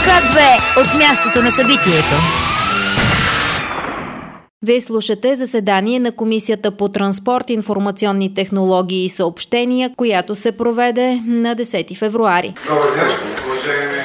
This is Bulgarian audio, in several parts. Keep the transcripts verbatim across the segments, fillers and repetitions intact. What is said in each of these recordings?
К две от мястото на събитието. Вие слушате заседание на Комисията по транспорт, информационни технологии и съобщения, която се проведе на десети февруари. Добър ден, уважаеми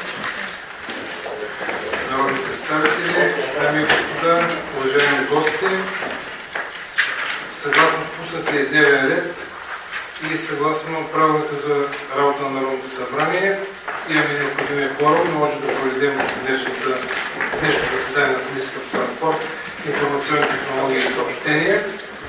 народни представители, дами и господа, уважаеми гости. Съгласно спуснатия дневен ред и съгласно правилника за работа на Народното събрание, имаме необходимия кворум, може да проведем днешното заседание на Комисията по транспорт, информационни технологии и съобщения.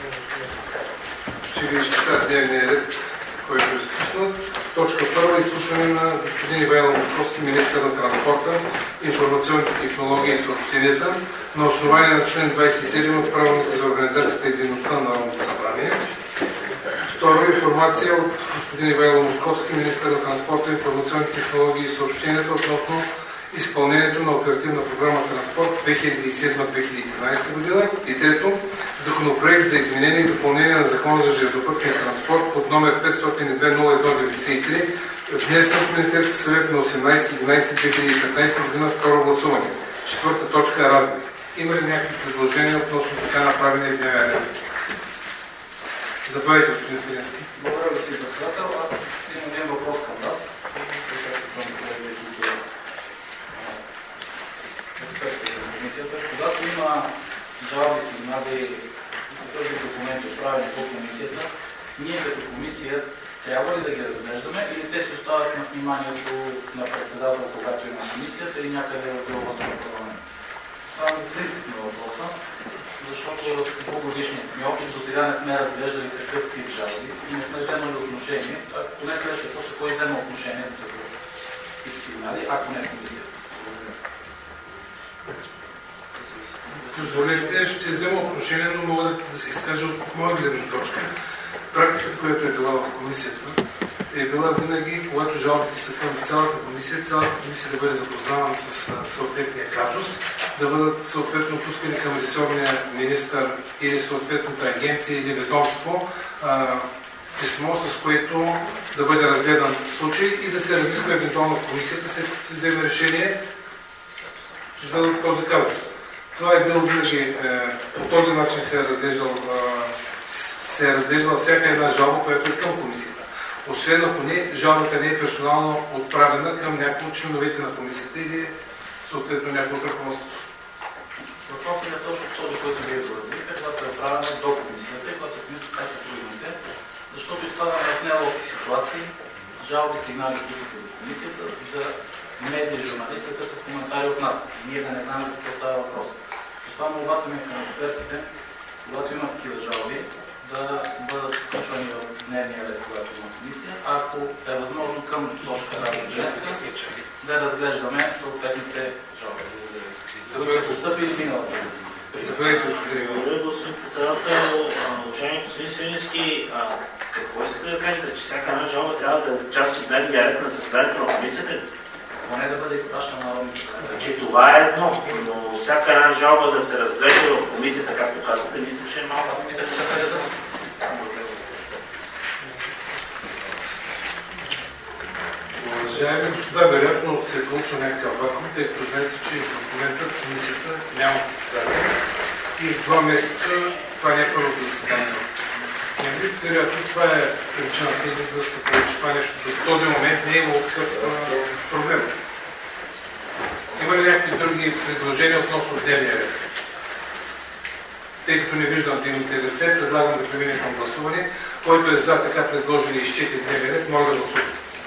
Ще ви изчета дневния ред, който е спуснат. Точка първа: изслушване на господин Ивайло Московски, министър на транспорта, информационните технологии и съобщенията, на основание на член двадесет и седем от правилника за организацията и дейността на Народното събрание. Второ, информация от господин Ивайло Московски, министър на транспорта, информационните технологии и съобщенията относно изпълнението на оперативна програма Транспорт две хиляди и седма - две хиляди и тринадесета година. И трето, законопроект за изменение и допълнение на Закона за железопътния транспорт под номер петстотин и две нула едно деветдесет и три, внесен от Министерския съвет на осемнадесети ноември две хиляди и петнадесета година, второ гласуване. Четвърта точка: разни. Има ли някакви предложения относно така направения дневен ред? Заповядайте, господин Свиленски. Благодаря, господин председател. Аз имам един въпрос към вас. Когато има жалби, сигнали и този документ отправени по комисията, ние като комисия трябва ли да ги разглеждаме или те се оставят на вниманието на председател, когато има комисията или някъде в деловодството на парламента? Това е принципно въпроса, защото в двугодишният ми опит до сега не сме разглеждали такъв тип жалби и не сме вземали отношение. Поне следващия после кой взема отношение за такъв тип сигнали, ако не е комисията. Позволете, ще взема отношение, но мога да, да се изкажа от моя гледна точка. Практиката, която е била в комисията, е била винаги, когато жалбите са към цялата комисия, цялата комисия да бъде запознавана с съответния казус, да бъдат съответно пускани към ресорния министър или съответната агенция или ведомство а, писмо, с което да бъде разгледан случай и да се разисква евентуално в комисията, след като се вземе решение за този казус. Това е било винаги, е, по този начин се е разглеждал, е, се е разглеждала всяка една жалба, която е към комисията. Освен ако не, жалбата не е персонално отправена към някои от членовете на комисията или съответно някои от ръководството. Въпросът е точно този, който вие доразите, когато е правена до комисията и когато комисията се произнесе, защото изставяме в неловки ситуации, жалби, сигнали, които са до комисията, за медии и журналисти да търсят коментари от нас. И ние да не знаем за какво става въпрос. Това молбата ми е към експертите, когато има такива жалби, да бъдат включвани в дневния ред, когато има комисия, ако е възможно към точка днеска да разглеждаме съответните жалби. Заповядайте, постъпили миналата. Заповядайте, господин. Благодаря, господин председател. Уважаеми господин Свиленски, какво искате да кажете, че всяка една жалба трябва да е част от дневния ред на заседанието на комисията? Поне да бъде изпращана на народните представители. Значи това е едно, но всяка една жалба да се разглежда в комисията, както казвате, мисля, че е малко. Уважаеми господа, вероятно се е получил някакъв вакуум, тъй като знаете, че в момента комисията няма председател и в два месеца това не е първото заседание. Вероятно това е причината, за да се получи това нещо. До този момент не е имало такъв проблем. Има ли някакви други предложения относно дневния ред? Тъй като не виждам дневните ръце, предлагам да преминем към гласуване. Който е за така предложили и изчети дневния ред, може да гласува.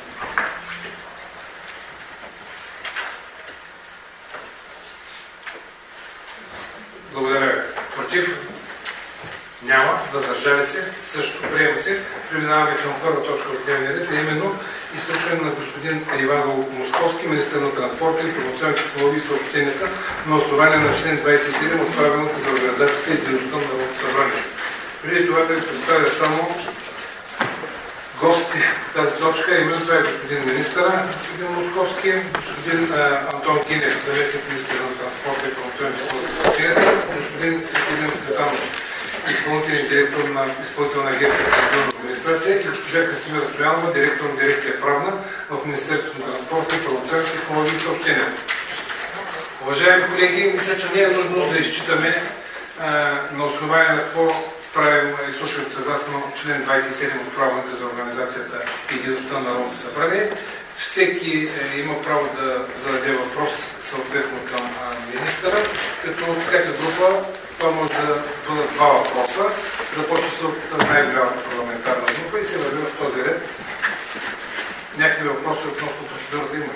Благодаря. Против? Няма. Въздържали се? Също. Приема се. Преминаваме към първа точка от дневния ред, а именно изслушване на господин Ивайло Московски, министър на транспорта, информационните технологии и съобщенията, на основание на член двадесет и седем от правилника за организацията и дейността на Народното събрание. Преди това да ви представя само гости тази точка, именно това е господин министъра, господин Московски, господин а, Антон Кинев, заместник министър на транспорта и информационните технологии и съобщенията, господин Цветанов, изпълнителен директор на Изпълнителна агенция по електронна администрация, и госпожа Красимира Стоянова, директор на дирекция правна в Министерството на транспорта, информационни технологии и съобщения. Уважаеми колеги, мисля, че не е нужно да изчитаме а, на основание на какво правим изслушването съгласно член двадесет и седем от Правилника за организацията и дейността на Народното събрание. Всеки е, има право да зададе въпрос съответно към а, министъра, като от всяка група това може да бъдат два въпроса. Започва се от най-голямата парламентарна група и се върви в този ред. Някакви въпроси относно процедурата има.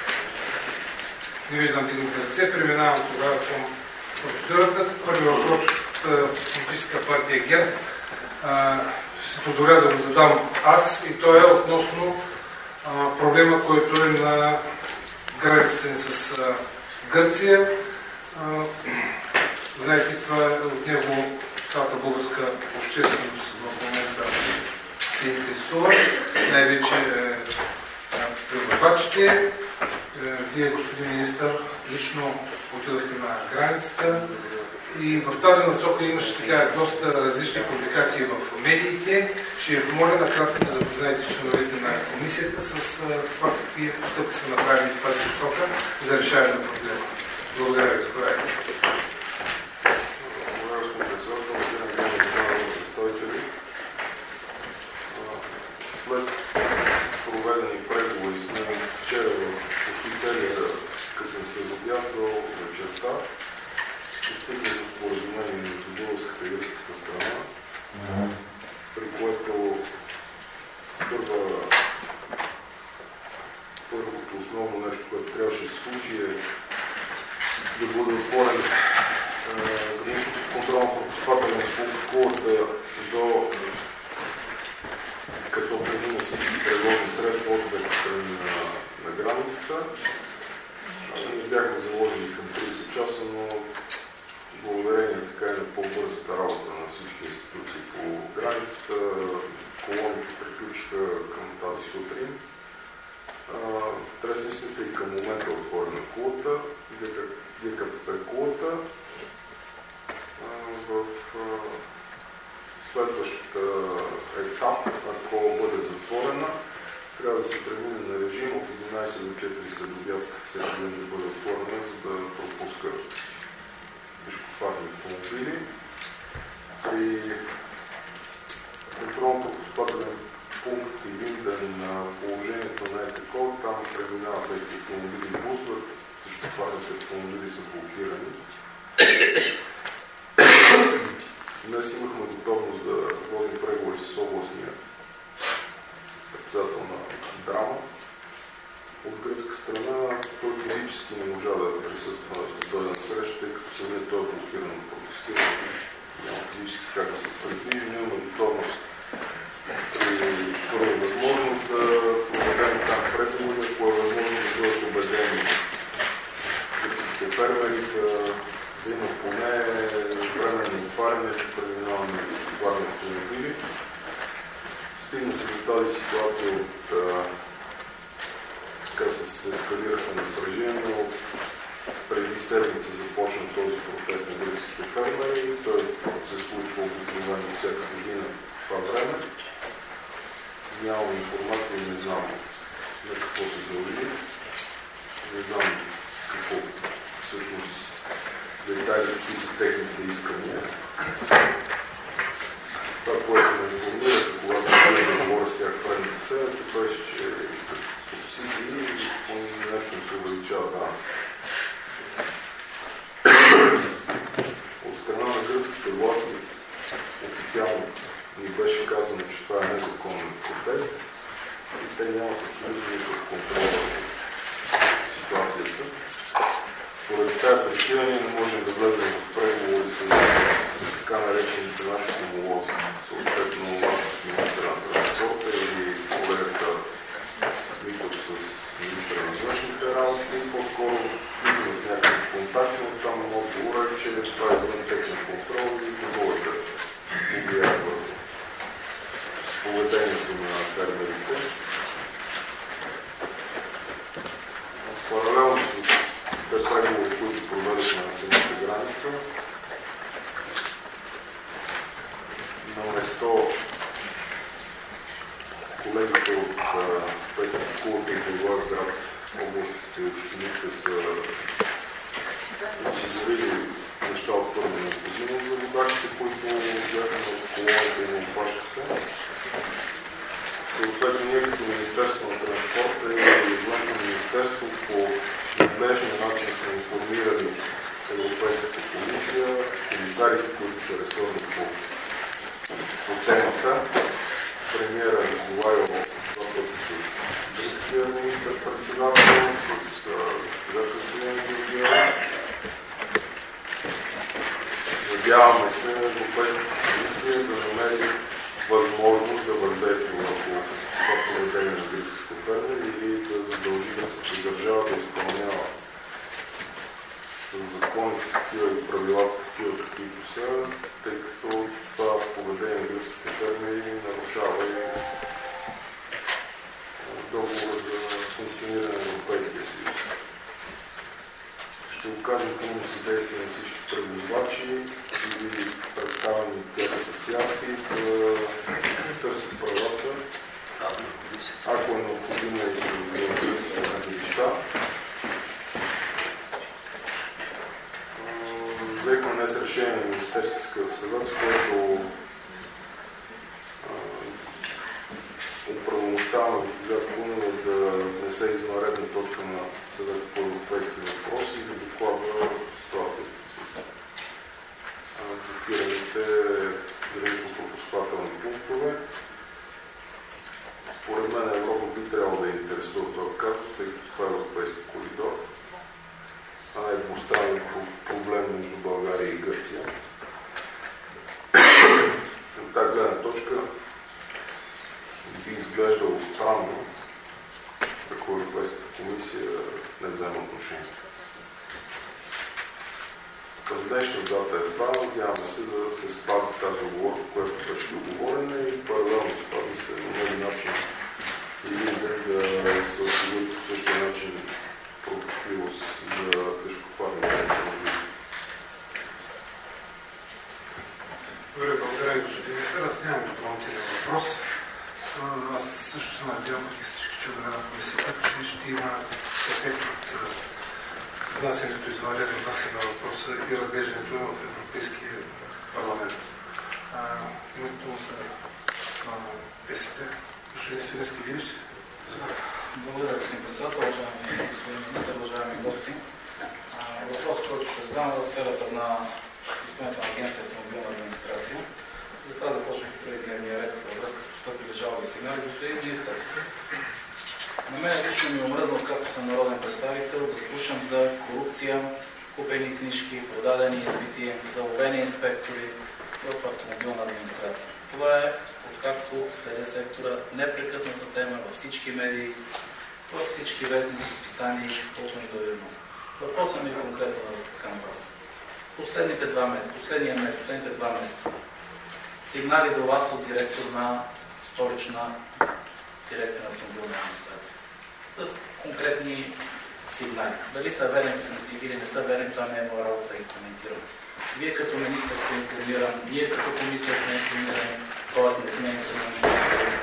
Не виждам дигнати ръце. Преминавам тогава към процедурата. Първи въпрос от политическа партия ГЕРБ. Ще се позволя да го задам аз, и то е относно а, проблема, който е на границата ни с а, Гърция. А, знаете, това е от него цялата българска общественост в момента се интересува. Най-вече е, превозвачите. Вие, господин министър, лично отидохте на границата и в тази насока имаше така доста различни публикации в медиите. Ще ви помоля накратко да запознаете членовете на комисията с това какви постъпки са направени в тази насока за решаване на проблема. Благодаря ви за проекта. Благодаря, господин председател, уважаеми представители. След проведени преговори с него вчера в почти целия късен следобед до вечерта се стигна до споразумение между българската и гръцката страна, при което първа, първото основно нещо, което трябваше да се случи, е да бъде отворен граничното контролно-пропускателен пункт Кулата до като премина всички превозни средства от двете страни на, на границата. Ние бяхме заложили към тридесет часа, но благодарение така и на по-бързата работа на всички институции по границата, колоните приключиха към тази сутрин. Тресницата и към момента е отворена Кулата, ГКПП Кулата. В следващата етап, ако бъде затворена, трябва да се премине на режим от единадесет до четири след обяд всеки ден да бъде отворена, за да пропуска тежкотоварни автомобили. При контролно-пропускателен пункт един ден на положението на ЕТКО, там преминават тези автомобили и бусове, тежкотоварните автомобили са блокирани. Днес имахме готовност да водим преговори с областния председател на Драма. От гръцка страна той физически не можа да присъства да дойде на среща, тъй като самият той е блокиран да протестира. Няма физически как да се предвижи. Ние имаме готовност при първа възможност да проведем там преговори, ако е възможно да бъдат убедени гръцките фермери да да има поне временно отваряне за преминаване на товарни автомобили. Стигна се до тази ситуация от така с ескалиращо напрежение. Преди седмица започна този протест на гръцките фермери. Той се случва обикновено всяка година в това време. Нямам информация и не знам на какво се дължи. Не знам какво всъщност детайли, какви са техните искания. Това, което ме информираха, когато да говоря с тях предните седмици, беше, че искат субсидии и по нещо се увеличава данъци. От страна на гръцките власти официално ни беше казано, че това е незаконен протест и те нямат абсолютно никакъв контрол в ситуацията. Поради тази причина ние не можем да влезем в преговори с така наречените наши homoloзи. Съответно, аз с министъра на транспорта или колегата Митов с министъра на външните работи. По-скоро влизаме в някакъв контакт, но там отговора е, че това е извън техен контрол и не могат да повлияят върху поведението на фермерите. Паралелно с те преговори, които проведохме на самата граница, са осигурили неща от първа необходимост за водачите, които бяха на колоната и на опашката. Съответно, ние като Министерство на транспорта и Външно министерство по надлежен начин сме информирали Европейската комисия, комисарите, които са ресорни по, по темата. Премиера е разговарял два пъти с гръцкия министър-председател, с госпожа Кристина Георгиева. Надяваме се Европейската комисия да намери възможност да въздейства върху това поведение на гръцките фермери или да задължи гръцката държава да изпълнява законите такива и правилата такива, каквито са, тъй като това поведение на гръцките фермери нарушава и договора за функциониране на Европейския съюз. Ще окажем пълно съдействие на всички превозвачи или представени тях асоциации да се търсят правата, ако е необходимо и се европейските съдилища. Взехме днес решение на Министерския съвет, с което оправомощаваме госпожа Кунева да внесе извънредна точка на Съвета по европейски въпроси и да докладва ситуацията с блокираните гранично-пропускателни пунктове. Според мен Европа би трябвало да интересува този казус, тъй като това е европейски коридор, а не двустранен проблем между България и Гърция. От тази гледна точка би изглеждало странно, ако Европейската комисия не взема отношение. Към днешна дата е това, надяваме се да се спази тази оговорка, която беше договорена и паралелно с това да се намери начин или да се осигури по същия начин пропускливост за тежкотоварните автомобили. Добре, благодаря, господин министър. Аз нямам допълнителен въпрос. Аз също се надявам и всички членове на комисията, че ще има ефект от внасянето, извънредно внасяне на въпроса и разглеждането в Европейския парламент. Името на ПСП. Господин Свиленски, вие ще? Благодаря, господин председател, уважаеми господин министър, уважаеми гости. Въпрос, който ще задам в сферата на Изпълнителна агенция автомобилна администрация. Затова започнах и преди дневния ред във връзка с постъпили жалби и сигнали. Господин министър, на мен лично ми е омръзнал, както съм народен представител, да слушам за корупция, купени книжки, продадени изпити, заловени инспектори в автомобилна администрация. Това е, откакто следя сектора, непрекъсната тема във всички медии, във всички вестници, списания, колкото ни да видно. Въпросът ми е конкретно към вас. Последните два месеца, последния месец, последните два месеца, сигнали до вас от директор на столична дирекция на автомобилна администрация. С конкретни сигнали. Дали са верни или не са верни, това не е моя работа да ги коментирам. Вие като министър сте информиран, ние като комисия сме информирани, т.е. не сме информирани.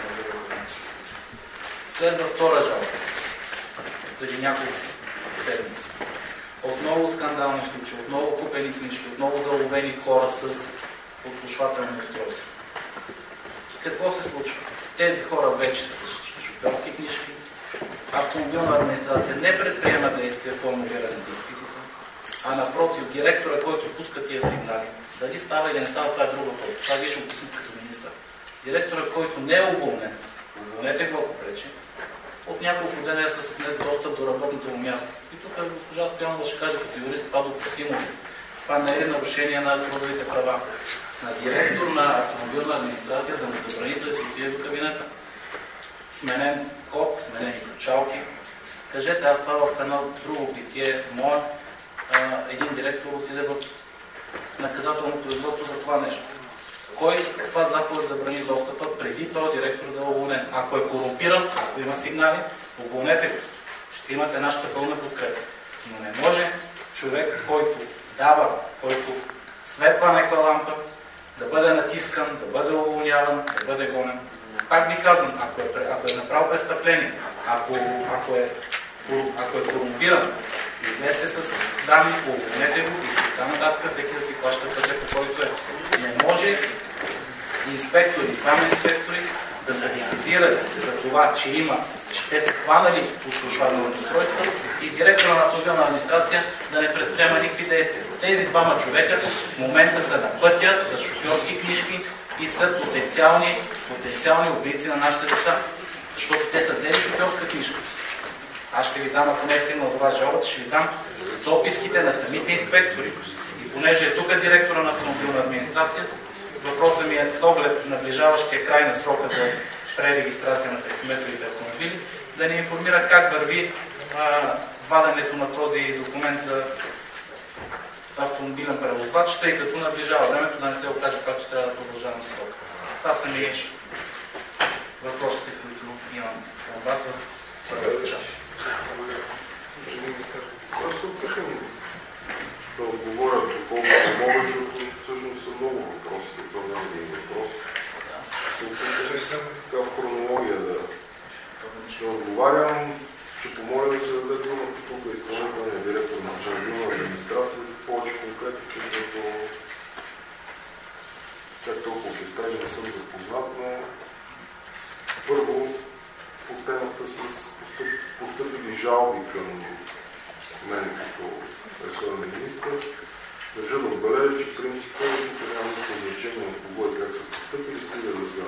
Следва втора жалба. Преди няколко седмици. Отново скандални случаи, отново купени книжки, отново заловени хора с подслушвателни устройства. Какво се случва? Тези хора вече са с шофьорски книжки. Автомобилна администрация не предприема действия по анулиране на изпитите, а напротив, директора, който пуска тия сигнали, дали става или не става, това е друго. Това вие ще описате като министър. Директора, който не е уволнен, уволнете го, ако пречи, от няколко дена е с отнет достъп до работното му място. И тук госпожа Стоянова ще каже като юрист, това допустимо. Това не е нарушение на трудовите права. На директор на автомобилна администрация да му забраните да си отиде до кабинета. Сменен код, сменени ключалки. Кажете, аз това в едно друго битие мое, един директор отиде в наказателно производство за това нещо. Кой с каква заповед забрани достъпа преди този директор да е уволнен? Ако е корумпиран, ако има сигнали, уволнете го. Ще имате нашата пълна подкрепа. Но не може човек, който дава, който светва някаква лампа, да бъде натискан, да бъде уволняван, да бъде гонен. Пак ви казвам, ако е, ако е направил престъпление, ако, ако, е, ако е корумпиран, Излезте с данни, уволнете го и така нататък всеки да си плаща пътя, който е. Не може инспектори, двама инспектори да са ви сезирали за това, че има, че те са хванали подслушвателно устройство и директора на автомобилна администрация да не предприема никакви действия. Тези двама човека в момента са на пътя с шофьорски книжки и са потенциални, потенциални убийци на нашите деца, защото те са взели шофьорска книжка. Аз ще ви дам, ако не е стигнал до вас жалбата, ще ви дам дописките на самите инспектори. И понеже е тук директора на автомобилна администрация, въпросът ми е с оглед наближаващия край на срока за пререгистрация на таксиметровите автомобили, да ни информира как върви а, ваденето на този документ за автомобилен превозвач, тъй като наближава времето, да не се окаже пак, че трябва да продължаваме срока. Това са ми въпросите, които имам към вас в първата част. Аз се опитам да отговоря доколкото мога, защото всъщност са много въпроси, това не е един въпрос. Се опитам така в хронология да ще отговарям, ще помоля да се даде думата тук изпълнителния директор на автомобилна администрация за повече конкретики, защото чак толкова детайли не съм запознат, но първо по темата с постъпили жалби към мен като ресорен министър. Държа да отбележа, че принципът тук няма никакво значение от кого и как са постъпили, стига да са,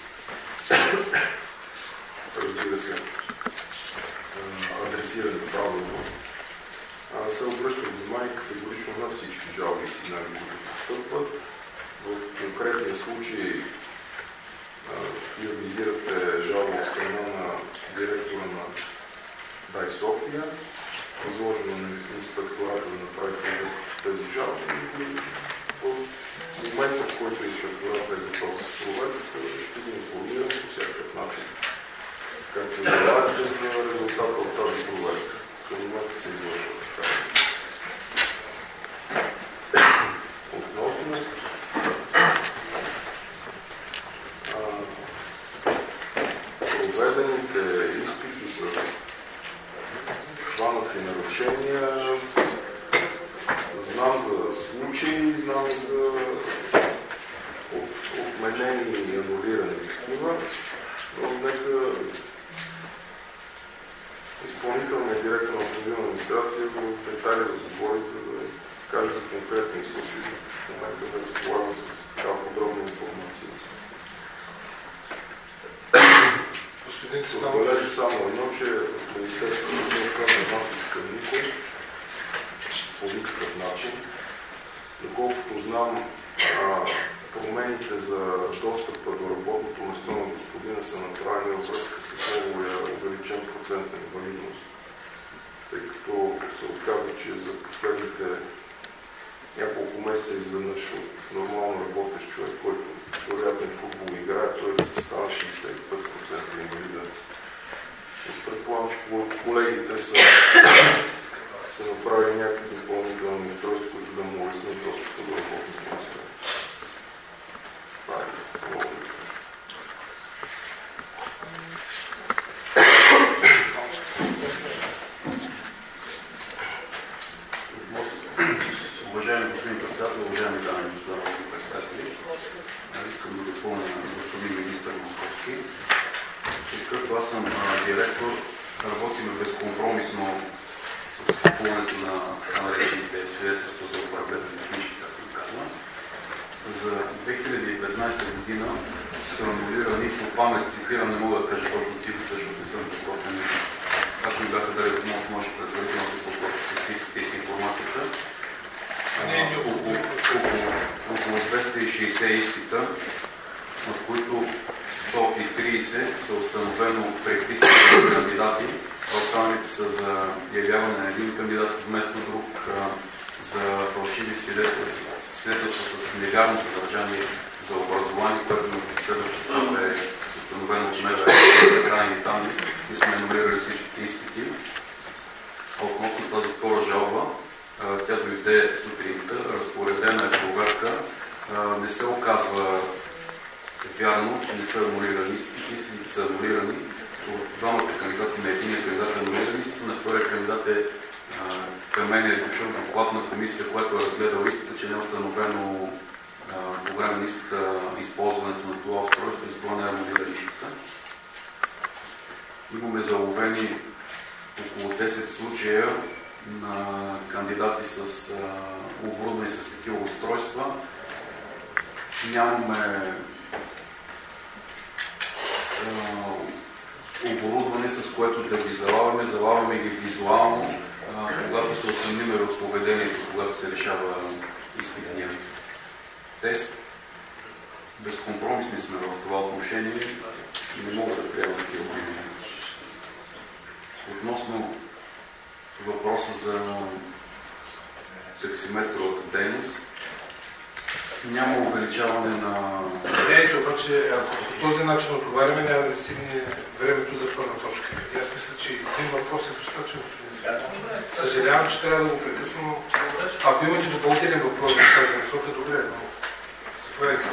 разбира се, адресирани правилно. Се обръща внимание категорично на всички жалби и сигнали, които постъпват. В конкретния случай вие визирате жалба от страна на директора на Дай София, възложено на инспектората да направи тези жалби и в момента, в който инспектората е готов с проверката, ще ги информирам по всякакъв начин. Както желаете за резултата от тази проверка. Към момента се извършва така. Относно проведените изпити с хванати нарушения, знам за случаи, знам за отменени и анулирани такива, но нека изпълнителният директор на автомобилна администрация в детайли да отговорите да каже за конкретни случаи. В момента да разполагам с такава подробна информация. Се отбележи само едно, че в Министерството не се оказва натиск към никой по никакъв начин. Доколкото знам, промените за достъпа до работното место на господина са направени във връзка с новия увеличен процент на инвалидност, тъй като се оказа, че за последните няколко месеца изведнъж от нормално работещ човек, който вероятно в футбол играе, той става шейсет и пет процента инвалиден. Предполагам, че колегите са, са направили някакви допълнителни устройства, които да му улеснят достъпа до работното место. Това е много. Уважаеми господин председател, уважаеми дами и господа народни представители, искам да допълня господин министър Московски. Като аз съм директор, работим безкомпромисно с купуването на наречените свидетелства за управление на книжки, както казва. За две хиляди и петнадесета година са анулирани, по памет цитирам, не мога да кажа точно цифрата, защото не съм подготвен. Както ми бяха дали възможност, може предварително да се подготвя с цифрите и с информацията. Около двеста и шейсет изпита, в които сто и тридесет са установено преписани на кандидати, а останалите са за явяване на един кандидат вместо друг, за фалшиви свидетелства, свидетелства с невярно съдържание за образование, което на следващото е установено от МВР представени данни и сме анулирали всичките изпити. Относно тази втора жалба, тя дойде сутринта, разпоредена е проверка, не се оказва вярно, че не са анулирани изпити, изпитите са анулирани. От двамата кандидати на единия кандидат е анулиран изпит, на втория кандидат е мен е дошъл доклад на комисията, която е разгледала изпита, че не е установено по време на изпита използването на това устройство и затова не е анулиран изпита. Имаме заловени около десет случая на кандидати с оборудване с такива устройства. Нямаме оборудване, с което да ги залавяме. Залавяме ги визуално, когато се усъмниме в поведението, когато се решава изпитния тест. Безкомпромисни сме в това отношение и не мога да приема такива мнения. Относно въпроса за таксиметровата дейност, няма увеличаване на... Ето, обаче, ако по този начин отговаряме, няма да стигне времето за първа точка. И аз мисля, че един въпрос е достатъчно. Съжалявам, че трябва да го прекъсвам. Ако имате допълнителен въпрос за тази насока, добре, но... Заповядайте.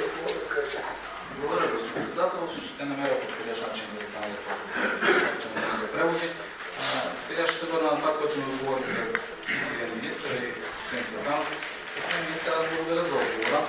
Благодаря, господин председател. Ще намеря подходящ начин да задам въпрос от превози. Сега ще се върна на това, което ми отговорите господин министър и господин Цветанов. Господин министър, аз благодаря за отговора.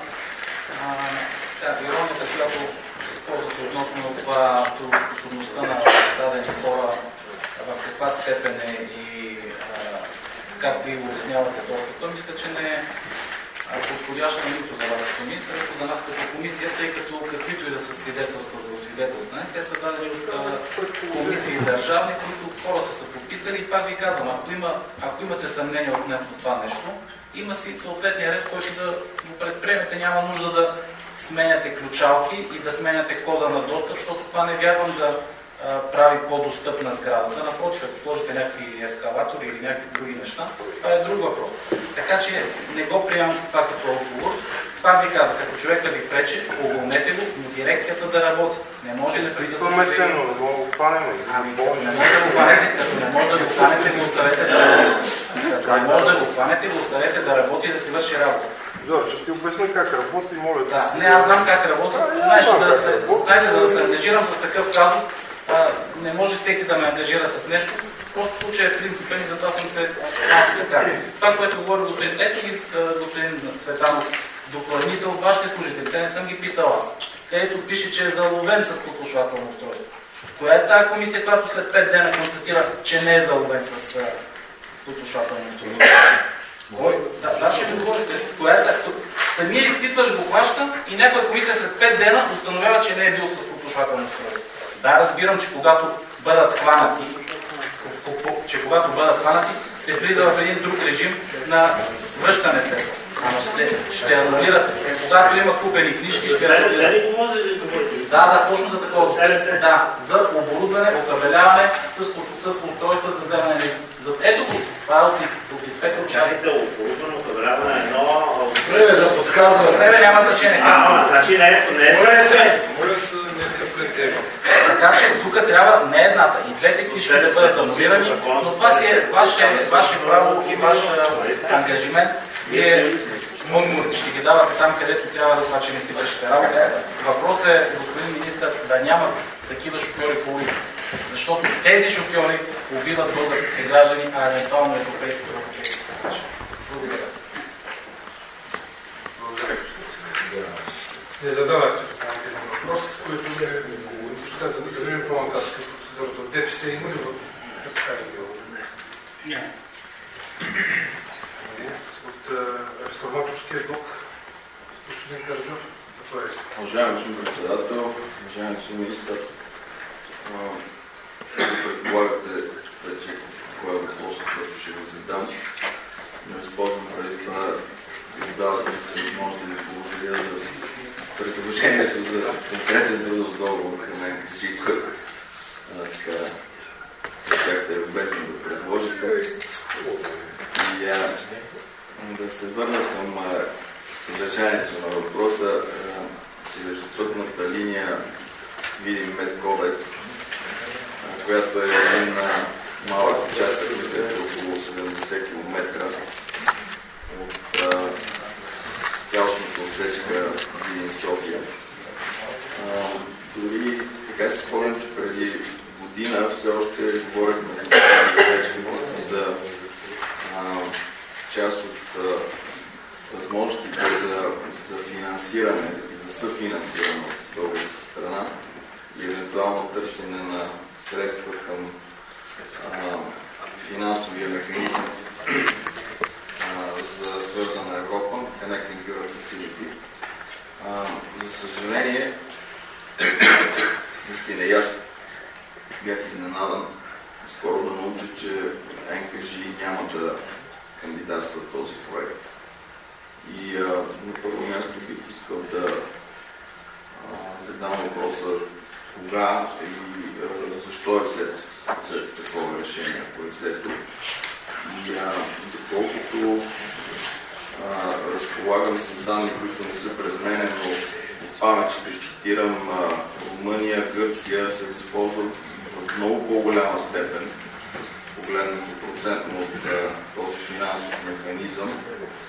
Сега, иронията, която използвате относно това трудоспособността на дадени хора, в каква степен е и а, как ви улеснявате достъпа, мисля, че не е подходяща нито за вас като министър, нито за нас като комисия, тъй като каквито и да са свидетелства за освидетелстване, те са дадени от комисии държавни, които хора са се подписали и пак ви казвам, ако, има, ако имате съмнение относно това нещо, има си съответния ред, който да го предприемете, няма нужда да сменяте ключалки и да сменяте кода на достъп, защото това не вярвам да а, прави по-достъпна сградата. Напротив, ако сложите някакви ескалатори или някакви други неща, това е друг въпрос. Така че не го приемам това като отговор. Пак ви казах, ако човека ви пречи, уволнете го, но дирекцията да работи. Не може да преди да се... Това месено, да го хванем. Ами, не може да го хванете, като не може да го хванете, го оставете да работи. Като не може да го хванете, го оставете да работи и да си върши работа. Добре, ще ти обясня как работи и моля да си... Не, аз знам как работи. Знаете, за да се ангажирам с такъв казус, не може всеки да ме ангажира с нещо. Просто случай е принципен и затова съм се... Това, което говори господин Ето и господин Цветанов, докладните от вашите служители, те не съм ги писал аз. Където пише, че е заловен с подслушвателно устройство. Коя е тази комисия, която след пет дена констатира, че не е заловен с подслушвателно устройство? Да, да, ще ми говорите. Коя е тази? Самия изпитваш го хваща и някоя комисия след пет дена установява, че не е бил с подслушвателно устройство. Да, разбирам, че когато бъдат хванати, че когато бъдат хванати, се влиза в един друг режим на връщане след това. Ама ще, ще анулират. Когато има купени книжки, ще анулират. Да, да, точно за такова. Да, за оборудване, окабеляване с, с устройства за вземане на изпит. Ето го, това е от, от инспектор. Чакайте, оборудване, окабеляване, едно... Време да подсказва. Време няма значение. А, значи не е... Моля се някакъв претема. Така че тук трябва не едната и двете книжки да бъдат анулирани, но това си е ваше, ваше право и ваш ангажимент. Вие ще ги давате там, където трябва да това, че не си вършите работа. Въпросът е, господин министър, да няма такива шофьори по улица. Защото тези шофьори убиват българските граждани, а евентуално европейските европейски. Благодаря. Благодаря. Не задавате въпроси, с които не пускат, за да преминем по-нататък процедурата. От ДПС има ли представител? Не. От реформаторския блок, господин Караджов, това е. Уважаеми господин председател, уважаеми господин министър, предполагате вече кой е въпросът, който ще го задам. Но използвам преди това да ви давате се възможност да ви благодаря за предложението за конкретен трудов договор към мен, всичко така бяхте любезни да предложите. И а, да се върна към а, съдържанието на въпроса, железопътната линия Видин-Медковец, която е един малък участък, който е около седемдесет километра от а, цялостната отсечка Видин-София. Дори така си спомням, че преди година все още говорихме за тази отсечка, за а, част от а, възможностите за, за финансиране и за съфинансиране от българска страна и евентуално търсене на средства към а, финансовия механизъм а, за свързана Европа, Connecting Europe Facility. А, за съжаление, наистина и аз бях изненадан скоро да науча, че Ен Ка Жи няма да кандидатства този проект. И а, на първо място бих искал да а, задам въпроса кога и а, защо е взето, взето такова решение, ако е взето. И а, доколкото а, разполагам с данни, които не са през мене, но памет ще цитирам, а, Румъния, Гърция се възползват в много по-голяма степен, погледнато процентно от а, този финансов механизъм,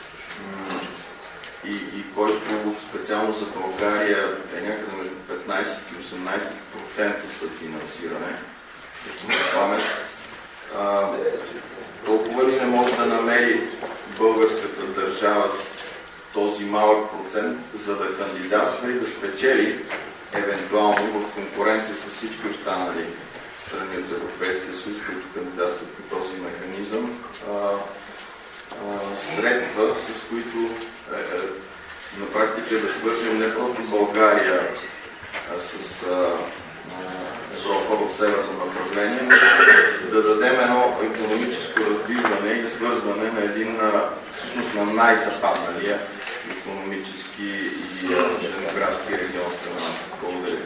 и, и който специално за България е някъде между петнайсет и осемнайсет процента съфинансиране. Защото памет, а, толкова ли не може да намери българската държава този малък процент, за да кандидатства и да спечели евентуално в конкуренция с всички останали страни от Европейския съюз, които кандидатстват по този механизъм, а, а, средства, с които е, е, на практика да свържем не просто България а, с а, Европа в северно направление, но да дадем едно икономическо раздвижване и свързване на един, всъщност на най-западналия икономически и демографски регион в страната. Благодаря.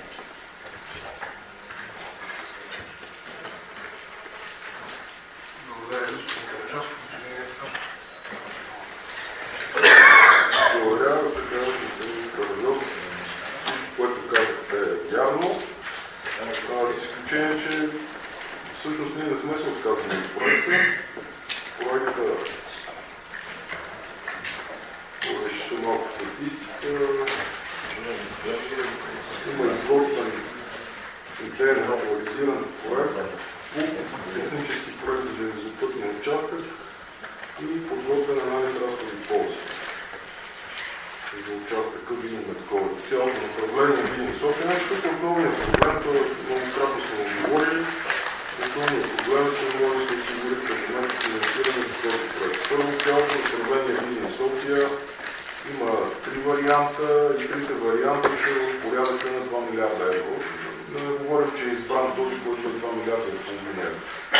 Благодаря, господин Караджов. Благодаря, господин Караджов. Което казахте е вярно. С изключение, че всъщност ние не сме се отказали от проекта. Проекта повечето малко статистика. Има изготвен идеен актуализиран проект, технически проект за железопътния участък и подготвен анализ разходи и ползи за участъка Видин-Медковец. Цялото направление Видин-София, защото основният проблем, това многократно сме говорили, основният проблем е, че не може да се осигури към момента финансиране за този проект. Първо, цялото направление Видин-София има три варианта и трите варианта са в порядъка на два милиарда евро. Да не говорим, че е избран този, който е два милиарда и половина евро.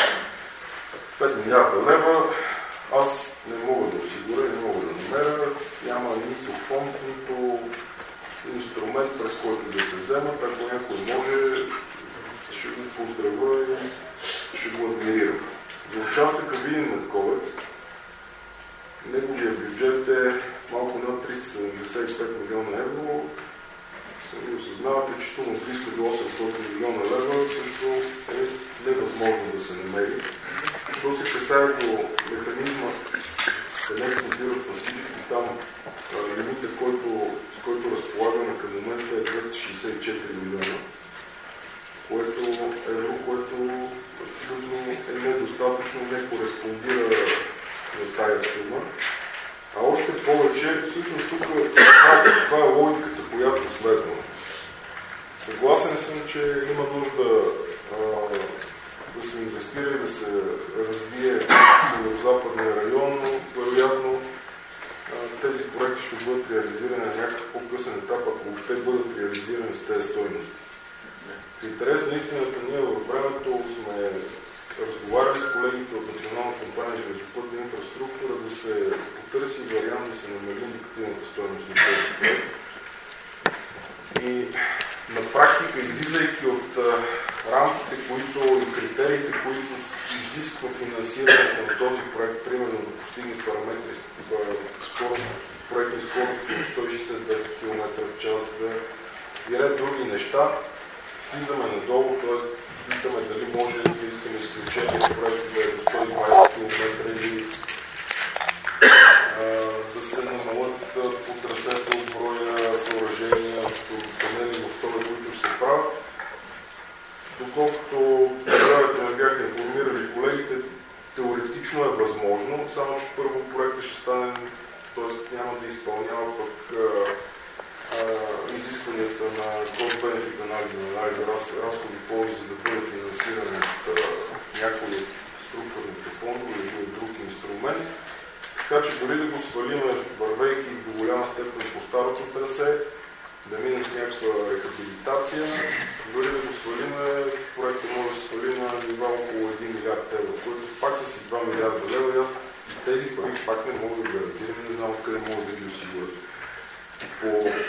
пет милиарда лева аз не мога да осигуря, не мога да намеря. Няма нито фонд, нито инструмент, през който да се вземат. Ако някой може, ще го поздравя и ще го адмирирам. За участъка Видин-Медковец, неговия бюджет е малко над триста седемдесет и пет милиона евро. Сами осъзнавате, че сума триста до осемстотин милиона лева също е невъзможно да се намери. То се касае до механизма Connecting Europe Facility, там лимита, който, с който разполагаме към момента е двеста шейсет и четири милиона, което евро, което абсолютно е недостатъчно, не кореспондира на тая сума. А още повече, всъщност тук това е логиката, която следва. Съгласен съм, че има нужда а, да се инвестира и да се развие северо-западния район, но вероятно а, тези проекти ще бъдат реализирани на някакъв по-късен етап, ако въобще бъдат реализирани с тези стойности. В интерес на истината, ние във времето сме разговаряли с колегите от Национална компания железопътна инфраструктура да се потърси вариант да се намали индикативната стойност на този проект. И на практика, излизайки от а, рамките, които и критериите, които изисква финансирането на този проект, примерно да постигне параметри скорост, проектни скорости от сто и шейсет до двеста километра в час, да и ред други неща, слизаме надолу, т.е. питаме дали може да искаме изключение от проекта да е до сто и двайсет километра или а, да се намалят по трасето от броя съоръжения, панели, мостове, които ще се правят. Доколкото държавите ме бяха информирали колегите, теоретично е възможно, само че първо проект анализа на анализа разходи ползи, за да бъде финансиран от някои от структурните фондове или от друг инструмент. Така че дори да го свалиме, вървейки до голяма степен по старото трасе, да минем с някаква рехабилитация, дори да го свалиме, проектът може да свали на нива около един милиард евро, които пак са си два милиарда лева и аз тези пари пак не мога да гарантирам и не знам откъде могат да ги осигурят. По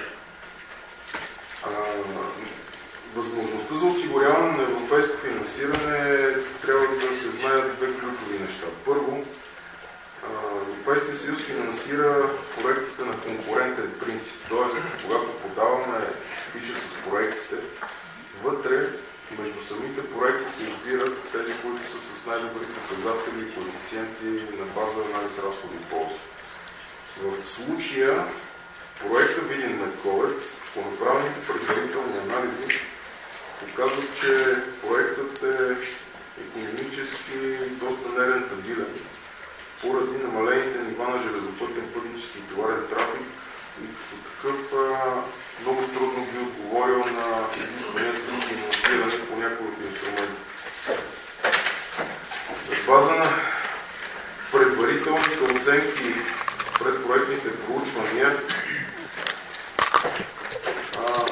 а, възможността за осигуряване на европейско финансиране трябва да се знаят две ключови неща. Първо, Европейския съюз финансира проектите на конкурентен принцип. Т.е. когато подаваме фиша с проектите, вътре между самите проекти се избират тези, които са с най-добри показатели и коефициенти на база анализ разходи и ползи. В случая проекта Видин Медковец по направените предварителни анализи показват, че проектът е икономически доста нерентабилен поради намалените нива на железопътен пътнически и товарен трафик и като такъв а, много трудно би отговорил на изискването за финансиране по някои от инструменти. На база на предварителните оценки пред проектните проучвания а,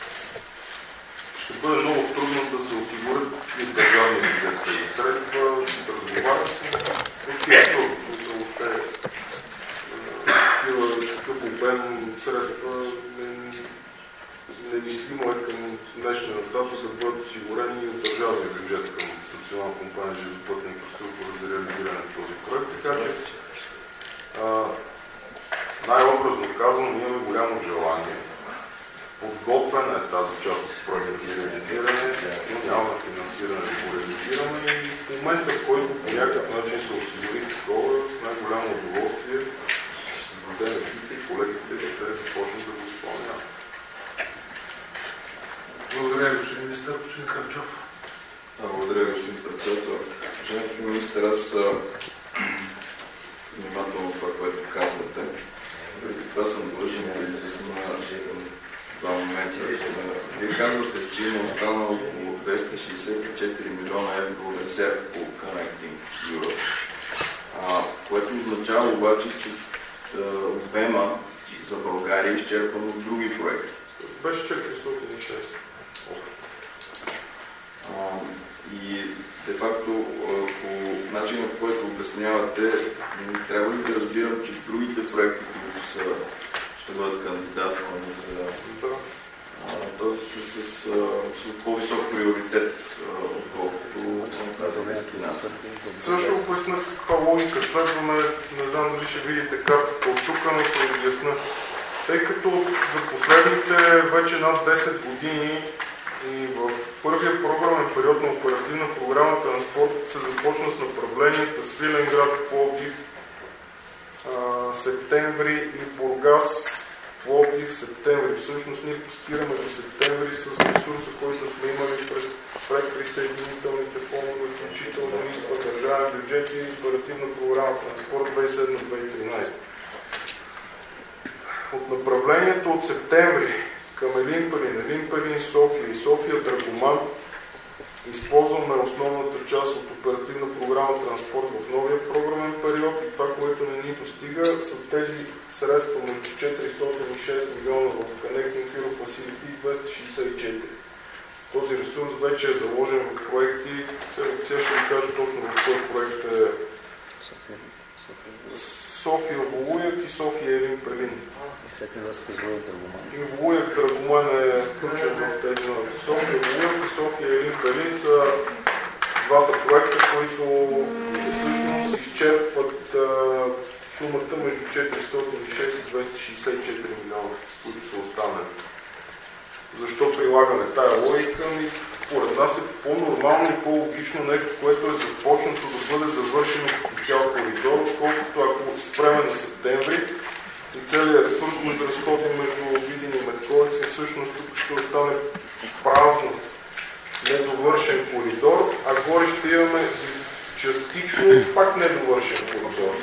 ще бъде много трудно да се осигурят и държавни бюджетни средства, да разговарят почти абсурдно. Такъв обем средства немислимо е към днешния дата да бъдат осигурени от държавния бюджет към Национална компания железопътна инфраструктура за реализиране на този проект. Така че най-образно казано, ние имаме голямо желание. Подготвена е тази част от проекта за реализиране, но няма финансиране да го реализираме и в момента, в който по някакъв начин се осигури такова, с най-голямо удоволствие ще създадем екипите и колегите, да те започнат да го изпълняват. Благодаря, господин министър. Господин Караджов. Благодаря, господин председател. Уважаеми господин министър, аз внимателно това, което казвате. Преди това съм длъжен да изясня два момента. Вие казвате, че има останало около двеста шейсет и четири милиона евро резерв по Connecting Europe, което означава обаче, че обема за България е изчерпан от други проекти. Беше четиристотин и шест. И де-факто, по начина, по който обяснявате, трябва ли да разбирам, че другите проекти, които са, ще бъдат кандидатствани за да. Този са с, с, с по-висок приоритет, отколкото казваме скинаса. Също обясня каква логика следваме, не знам дали ще видите картата от тук, но ще обясня. Тъй като за последните вече над десет години и в първия програмен период на оперативна програма Транспорт се започна с направленията Свиленград, Пловдив, Септември и Бургас, Пловдив, Септември. Всъщност ние спираме до Септември с ресурса, който сме имали през предприсъединителните фондове, включително ИСПА, държавен бюджет и оперативна програма Транспорт две хиляди и седма - две хиляди и тринадесета. От направлението от Септември към Елин Пелин, Елин Пелин, София и София Драгоман използваме основната част от оперативна програма Транспорт в новия програмен период и това, което не ни достига, са тези средства между четиристотин и шест милиона в Connecting Europe Facility и двеста шейсет и четири. Този ресурс вече е заложен в проекти. Сега ще ви кажа точно в този проект е София Волуяк и София Елин Пелин. И Волуяк Драгоман е включен в тези нови. София Волуяк и София Елин Пелин са двата проекта, които всъщност изчерпват а, сумата между четиристотин и шест и двеста шейсет и четири милиона, които са останали. Защо прилагаме тая логика? Според нас е по-нормално и по-логично нещо, което е започнато да бъде завършено по цял коридор, отколкото ако спреме на Септември и целият ресурс го изразходим между Видин и Медковец и всъщност тук ще остане празно недовършен коридор, а горе ще имаме частично пак недовършен коридор.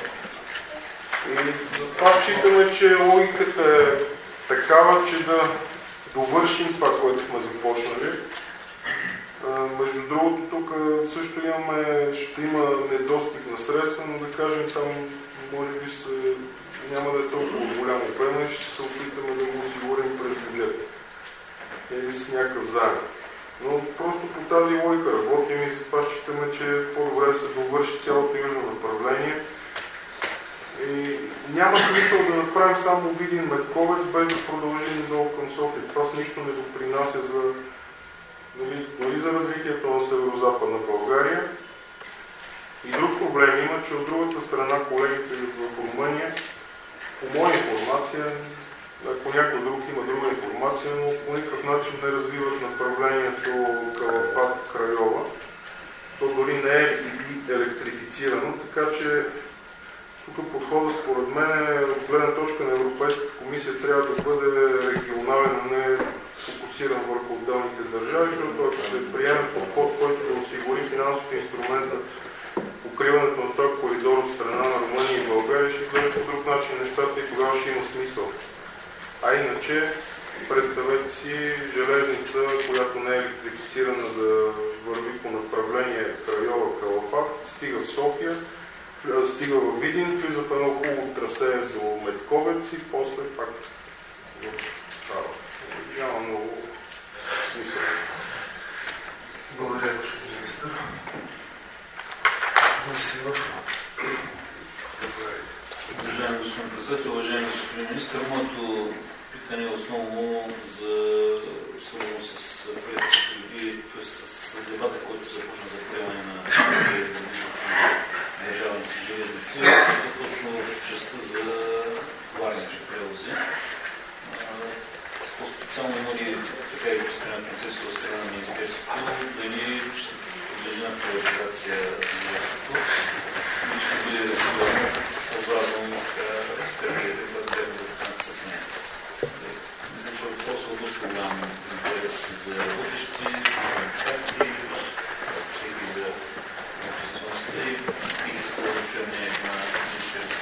И затова считаме, че логиката е такава, че да довършим това, което сме започнали. Между другото, тук също имаме, ще има недостиг на средства, но да кажем там може би се, няма да е толкова голямо обем и ще се опитаме да го осигурим през бюджет или с някакъв заем. Но просто по тази логика работим и затова считаме, че е по-добре да се довърши цялото южно направление. И няма смисъл да направим само Видин Медковец, без да продължим долу към София. Това с нищо не допринася за, нали, нали, за развитието на северо-западна България. И друг проблем има, че от другата страна колегите в Румъния, по моя информация, ако някой друг има друга информация, но по никакъв начин не развиват направлението Калафат Крайова. То дори не е електрифицирано, така че тук подходът според мен от гледна точка на Европейската комисия трябва да бъде регионален, а не фокусиран върху отделните държави, защото ако се приеме подход, който да осигури финансови инструменти за покриването на този коридор от страна на Румъния и България, ще бъде по друг начин нещата и тогава ще има смисъл. А иначе, представете си железница, която не е електрифицирана, да върви по направление Крайова-Калафат, стига в София, стига в Видин, влиза в едно хубаво трасе до Медковец и после пак в Шаров. Няма много смисъл. Благодаря, господин министър. Уважаеми господин председател, уважаеми господин министър, моето питане е основно за свързано с, с дебата, който започна за приемане на държавните железници, точно в частта за товарните превози. По-специално има ли така изписана концепция от страна на Министерството, дали ще подлежи на приватизация на мястото и ще бъде развивано съобразно стратегията, която бяхме запознати с нея. Мисля, че въпросът е доста голям интерес за работещи, за синдикати, въобще и за обществеността и бих искал да чуя мнението на Министерството.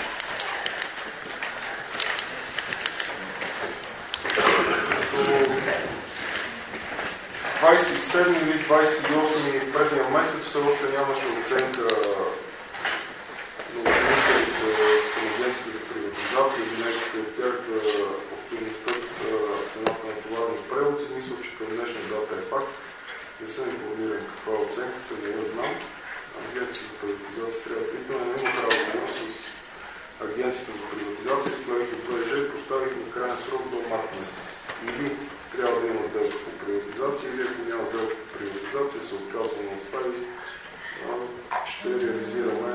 двадесет и седми или двадесет и осми предния месец все още нямаше оценка на оценителите към агенцията за приватизация или нещо от тях по стойността цената на товарни превози. Мисля, че към днешна дата е факт. Не съм информиран каква е оценката, не я знам. Агенцията за приватизация трябва да питаме. Не имах разговор с агенцията за приватизация, с колегите БДЖ и поставихме крайен срок до март месец. Или трябва да има сделка по приватизация, или ако няма сделка по приватизация, се отказваме от това и ще реализираме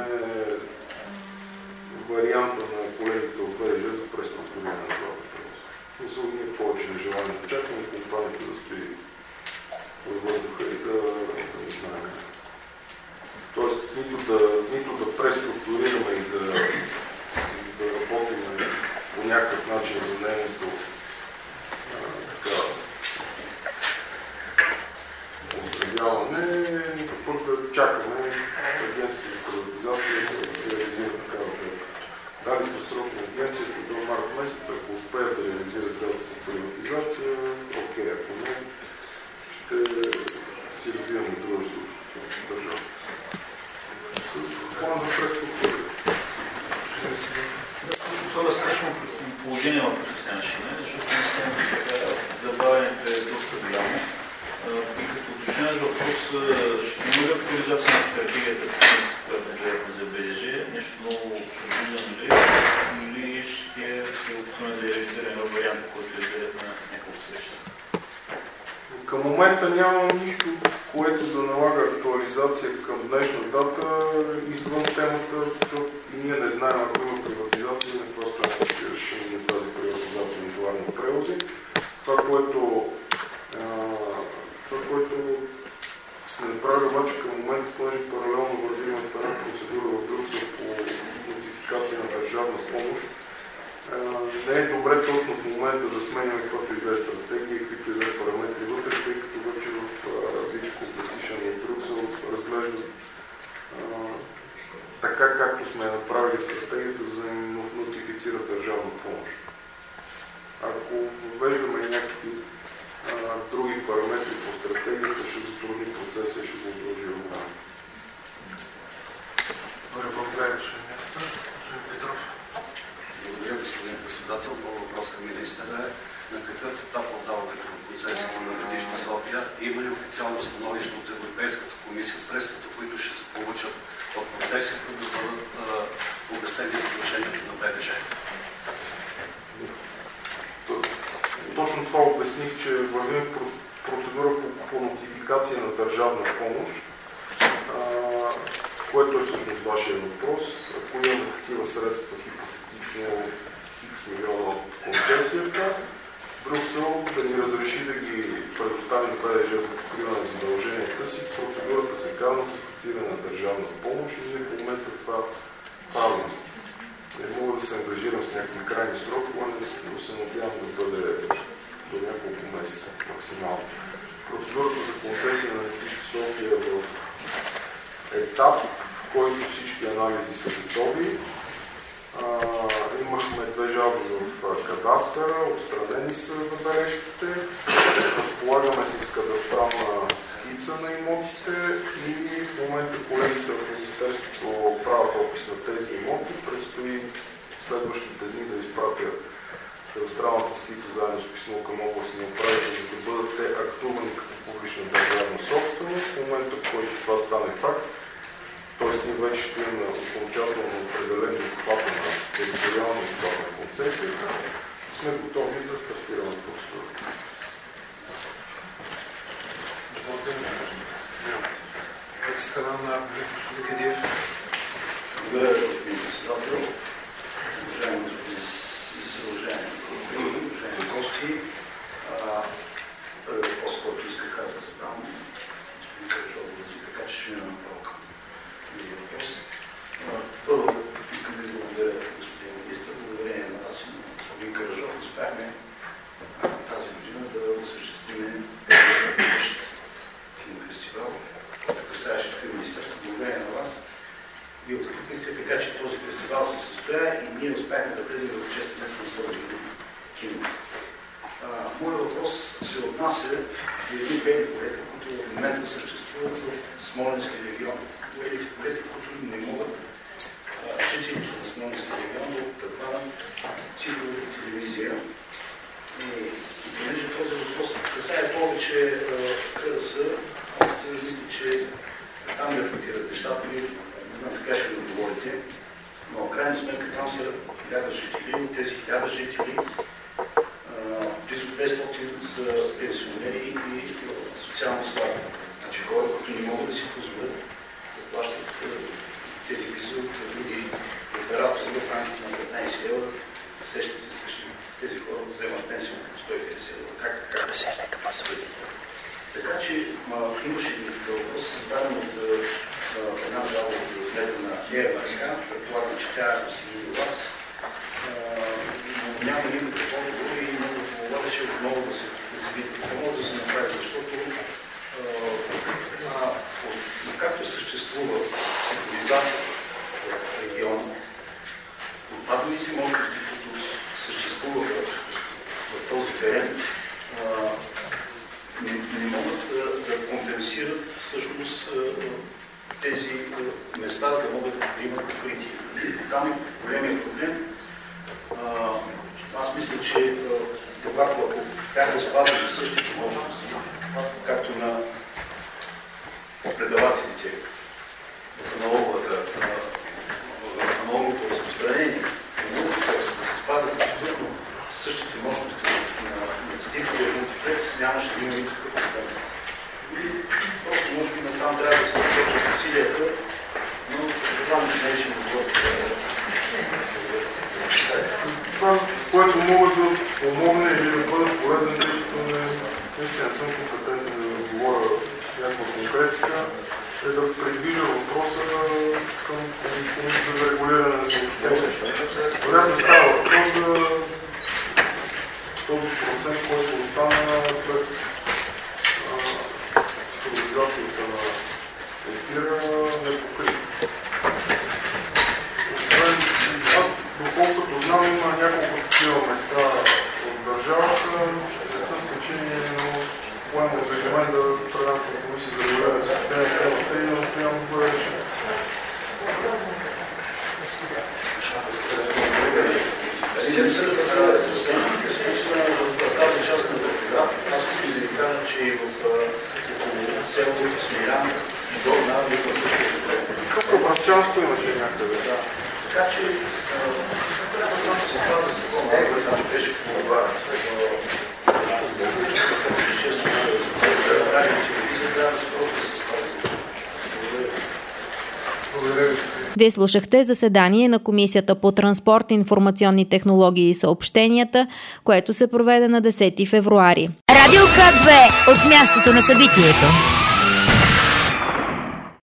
варианта на колегите от БДЖ за преструктуриране на това въпрос. Мисля, ние повече не желаем да чакаме компанията да стои във въздуха и да, да не знаем. Тоест, нито да, нито да преструктурираме и да, да работим по някакъв начин за нейното оздравяване, нито пък да чакаме агенцията за приватизация да реализира такава сделка. Дали сме срок на агенцията до март месец, ако успеят да реализират сделка за приватизация, окей, ако не, ще си развиваме дружеството в държава. С план за преструктуриране. Това е страшно положение в Християнщина, защото забавянето е доста голямо. И като уточняваш въпрос, ще има ли актуализация на стратегията, която гледахме за БДЖ? Нещо много предвиждано ли? Или ще се опитваме да реализираме варианта, който изгледахме на няколко среща? Към момента няма нищо, което да налага актуализация към днешна дата извън темата, защото и ние не знаем, ако има приватизация, на това страна ще решим на тази приватизация на товарни превози. Това, което, а, това, което сме направили обаче към момента, понеже паралелно вървим в една процедура в Брюксел по нотификация на държавна помощ, а, не е добре точно в момента да сменяме каквото и да е стратегия и каквито и да е параметри вътре, тъй като вече в различни компетишън в Брюксел разглеждат така, както сме направили стратегията, за да нотифицира държавна помощ. Ако ввеждаме някакви има ли официално становище от Европейската комисия средствата, които ще се получат от концесията, да бъдат обесени задължението на БДЖ? Точно това обясних, че вървим в процедура по, по нотификация на държавна помощ, а, което е всъщност вашия въпрос. Ако имаме такива средства, хипотетично хикс милиона от концесията, Брюксел да ни разреши да ги предоставим БДЖ за покриване на задълженията си, процедурата се казва нотифициране на държавна помощ и ние в момента това правим. Не мога да се ангажирам с някакви крайни срокове, но се надявам да бъде до няколко месеца максимално. Процедурата за концесия на летище София е в етап, в който всички анализи са готови. А, имахме две жалби в кадастъра, отстранени са забележките, разполагаме се с кадастрална скица на имотите и в момента колегите в Министерството правят опис на тези имоти. Предстои следващите дни да изпратят кадастралната скица заедно с писмо към областния управител, за да бъдат те актувани като публична държавна собственост. В момента, в който това стане факт, т.е. ние вече ще имаме окончателно определен обхвата на териториална обхват на концесията, сме готови да стартираме процедурата. От страна на Ликадиев. Благодаря, господин председател. Уважаеми господин съдържание, уважаеми гости, първият въпрос, който исках аз да задам, господин Караджов, така че ще имам направо към този въпрос. Първо, искам да ви благодаря, господин министър, благодарение на вас и на господин Караджов, успяхме тази година да осъществим общ кинофестивал, касаещ към министерство. Благодарение на вас ви откликнахте, така че този фестивал се състоя и ние успяхме да влезем в общественото на Славянското кино. Моят въпрос се отнася до едни бели полета, които в момента съществуват в Смолянския регион. Белите полета, които не могат жителите на Смолянския регион да отпаднат цифрова телевизия. И, и понеже този въпрос касае повече КРС, аз мисля, че там рефлектират нещата и не знам така ще да говорите, но в крайна сметка там са хиляда жители, тези хиляда жители близо петстотин са пенсионери и социално слаби. Значи хора, които не могат да си позволят да плащат телевизия от други оператори в рамките на петнайсет евро, сещате се, тези хора да вземат пенсия от сто и петдесет евро. Как така? Така че имаше един такъв въпрос, създаден от една жалба от разгледа на Лера река, предполагам, че тя е достигна до вас. Няма никакъв отговор и много поводеше отново да се, да се види какво може да се направи, защото а, както съществува цивилизация в региона, отпадните мощности, които съществуваха в този терен, а, не, не могат да, да компенсират всъщност тези места, за да могат да имат покритие. Там е големият проблем. Аз мисля, че когато ако бяха спазили същите мощности, както на предавателите в аналоговото разпространение, но да се спадат абсолютно същите мощности на стиховия мултиплекс, нямаше да има никакъв проблем. Просто може би натам трябва да се насочат усилията, но това не ще да бъдат. Това, с което мога да помогна или да бъда полезен, тъй като наистина съм компетентен да говоря някаква конкретика, е да предвижда въпроса към Комисията за регулиране на съобщения. Вероятно става въпрос за този процент, който остана след цифровизацията на ефира, непокрит. Доколкото знам, има няколко такива места от държавата. Не съм причини, но поема ангажимент да предам към Комисия за регулиране на съобщения темата и да настоявам да бъде решено. Тази част на закрива, аз искам да часто имаше някъде. Да. Така че трябва да се спазва закона. Аз не знам, че беше по-добра. Вие слушахте заседание на Комисията по транспорт, информационни технологии и съобщенията, което се проведе на десети февруари. Радио К две от мястото на събитието.